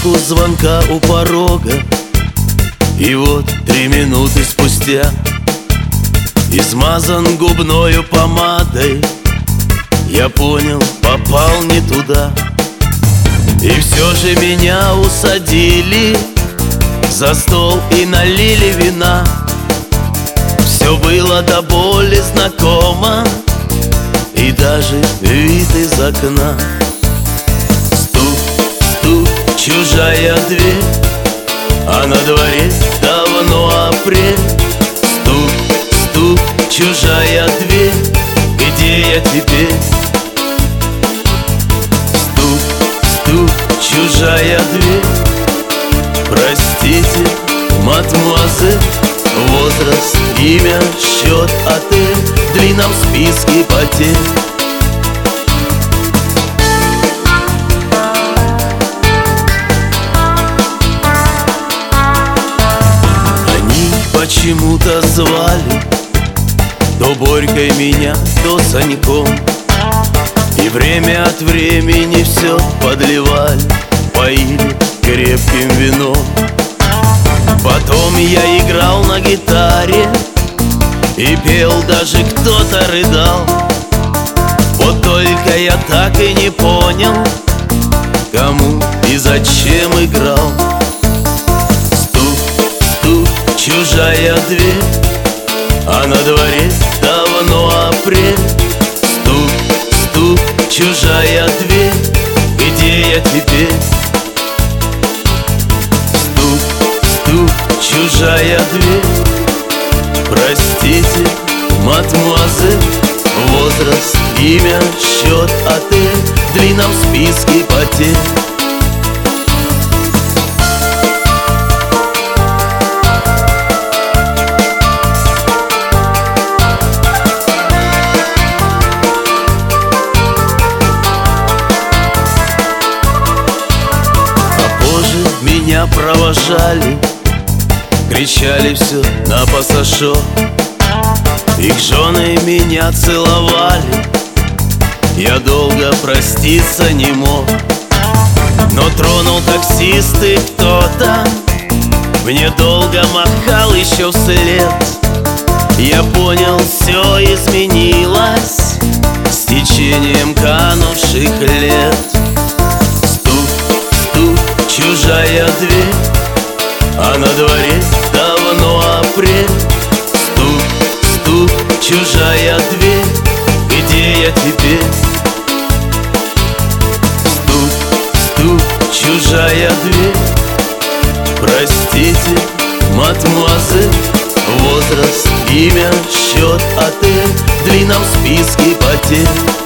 кнопку звонка у порога. И вот 3 минуты спустя измазан губною помадой. Я понял, попал не туда. И все же меня усадили за стол и налили вина. Все было до боли знакомо, и даже вид из окна. Стук, стук, чужая дверь, а на дворе давно апрель. Стук, стук, чужая дверь, где я теперь? Стук, стук, чужая дверь. Простите, мадемуазель, возраст, имя, счет, отель в длинном списке потерь. Они почему-то звали то Борькой меня, то Саньком, и время от времени все подливали, поили крепким вином. Потом я играл на гитаре и пел, даже кто-то рыдал. Вот только я так и не понял, кому и зачем играл. Стук, стук, чужая дверь, а на дворе давно апрель. Стук, стук, чужая дверь, где я теперь? Стук, стук, чужая дверь. Простите, мадемуазель, возраст, имя, счет, отель в длинном списке потерь. Меня провожали, кричали все на пассажир. Их жены меня целовали, я долго проститься не мог. Но тронул таксист и кто-то мне долго махал еще вслед. Я понял, все изменилось с течением канувших лет. Чужая дверь, а на дворе давно апрель. Стук, стук, чужая дверь, где я теперь? Стук, стук, чужая дверь. Простите, мадемуазель, возраст, имя, счет, отель в длинном списке потерь.